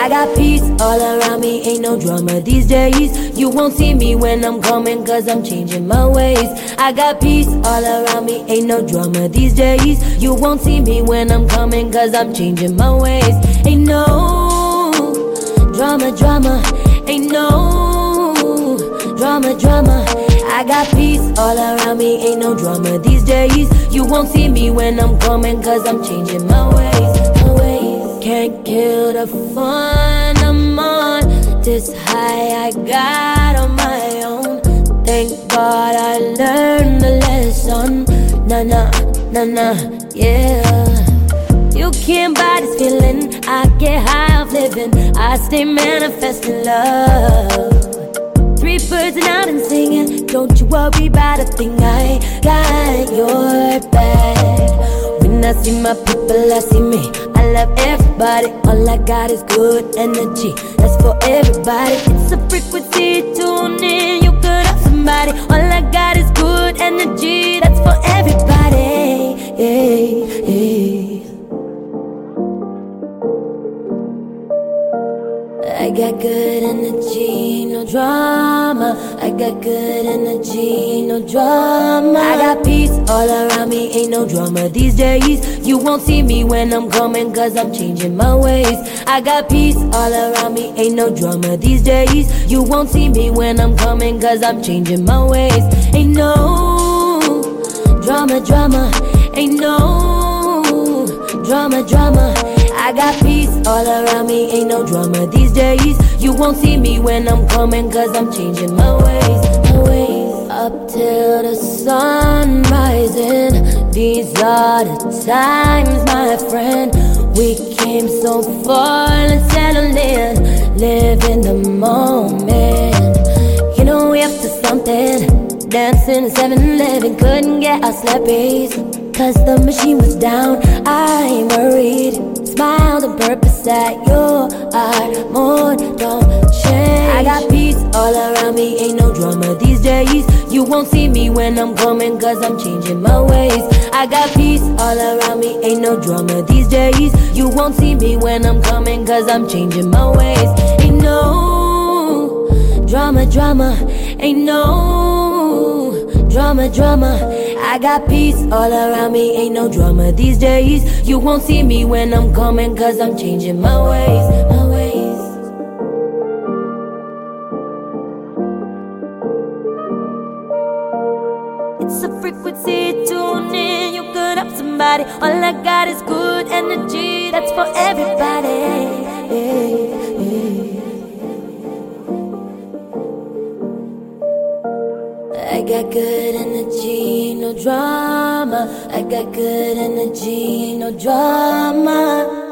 got peace all around me, ain't no drama these days. You won't see me when I'm coming, cause I'm changing my ways. I got peace all around me, ain't no drama these days. You won't see me when I'm coming, cause I'm changing my ways. Ain't no drama, drama, ain't no drama, drama. I got peace all around me, ain't no drama these days. You won't see me when I'm coming, cause I'm changing my ways, my ways. Can't kill the fun I'm on, this high I got on my own. Thank God I learned the lesson, nah, yeah. You can't buy this feeling, I get high off living. I stay manifesting love. 3 birds and I've been singing. Don't you worry about a thing, I got your back. When I see my people, I see me. I love everybody, all I got is good energy. That's for everybody, it's a frequency, tune in. You could have somebody, all I got is good energy. That's for everybody, hey, hey. I got good energy, no drama. I got good energy, no drama. I got peace all around me, ain't no drama these days. You won't see me when I'm coming, cause I'm changing my ways. I got peace all around me, ain't no drama these days. You won't see me when I'm coming, cause I'm changing my ways. Ain't no drama, drama, ain't no drama, drama. I got peace all around me, ain't no drama these days. You won't see me when I'm coming, cause I'm changing my ways, my ways. Up till the sun rising, these are the times, my friend. We came so far, let's settle in, live in the moment. You know we up to something, dancing in 7-Eleven, couldn't get our slappies, cause the machine was down, I ain't worried. Smile the purpose that you are more, don't change. I got peace all around me, ain't no drama these days. You won't see me when I'm coming, cause I'm changing my ways. I got peace all around me, ain't no drama these days. You won't see me when I'm coming, cause I'm changing my ways. Ain't no drama, drama, ain't no drama, drama. I got peace all around me, ain't no drama these days. You won't see me when I'm coming, cause I'm changing my ways, my ways. It's a frequency, tune in. You could up somebody, all I got is good energy. That's for everybody, yeah, yeah. I got good energy, no drama. I got good energy, no drama.